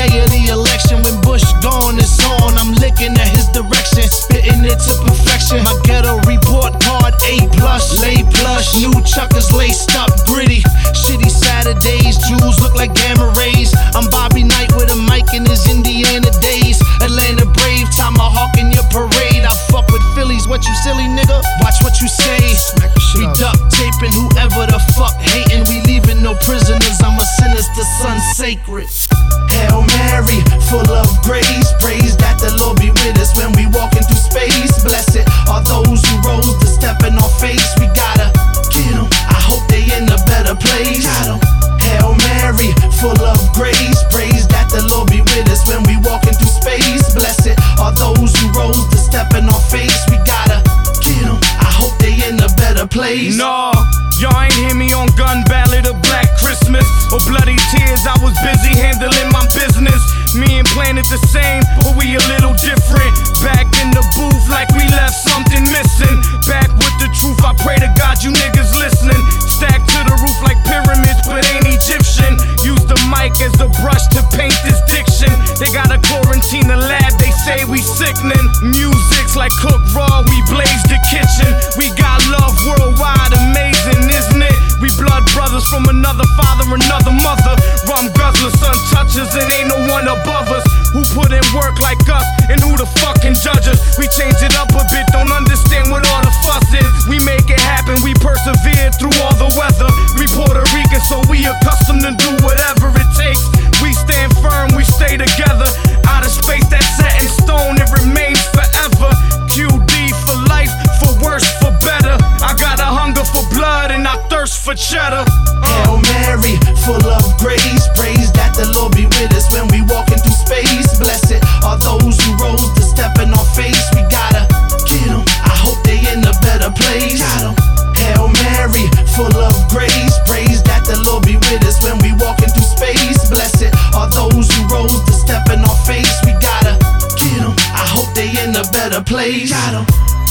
day of the election. When Bush gone, it's on. I'm looking at his direction, spitting it to perfection. My ghetto report card A+, lay plush. New chuckers laced up, gritty. Shitty Saturdays, Jews look like gamma rays. I'm Bobby Knight with a mic in his Indiana days. Atlanta Brave, Tomahawk in your parade. I fuck with Phillies, what you silly nigga? Watch what you say. We duct taping whoever the fuck hating. We leaving no prisoners, I'm a sinister son sacred. Hail Mary, full of grace. Praise that the Lord be with us when we walk into space. Blessed are those who rose to step in our face. We gotta get them, I hope they in a better place. Got 'em. Hail Mary, full of grace. Praise that the Lord be with us when we walk into space. Blessed are those who rose to step in our face. We gotta get them, I hope they in a better place. Nah, y'all ain't hear me on Gun Ballad or Black Christmas or Bloody Tears. I was busy handling my business. Me and Planet the same, but we a little different. Back in the booth like we left something missing. Back with the truth, I pray to God you niggas listening. Stacked to the roof like pyramids, but ain't Egyptian. Use the mic as a brush to paint this diction. They gotta quarantine the lab, they say we sickening. Music's like Cook Raw, we blaze the kitchen. We got love worldwide, amazing, isn't it? We blood brothers from another father, another mother. Rum guzzlers, sun touchers, and ain't no one above us. Who put in work like us, and who the fucking judge us? We change it up a bit, don't understand what all the fuss is. We make it happen, we persevere through all the weather. We Puerto Rican, so we accustomed to do whatever it takes. We stand firm, we stay together. Out of space, that's set in stone, it remains forever. QD for life, for worse, for better. I got a hunger for blood and I thirst for cheddar. Hail Mary, full of grace. Praise that the Lord be with us when we walk into space. Blessed are those who rose to step in our face. We gotta get them, I hope they in a better place. Got 'em. Hail Mary, full of grace. Praise that the Lord be with us when we walk into space. Blessed are those who rose to step in our face. We gotta get them, I hope they in a better place. Got 'em.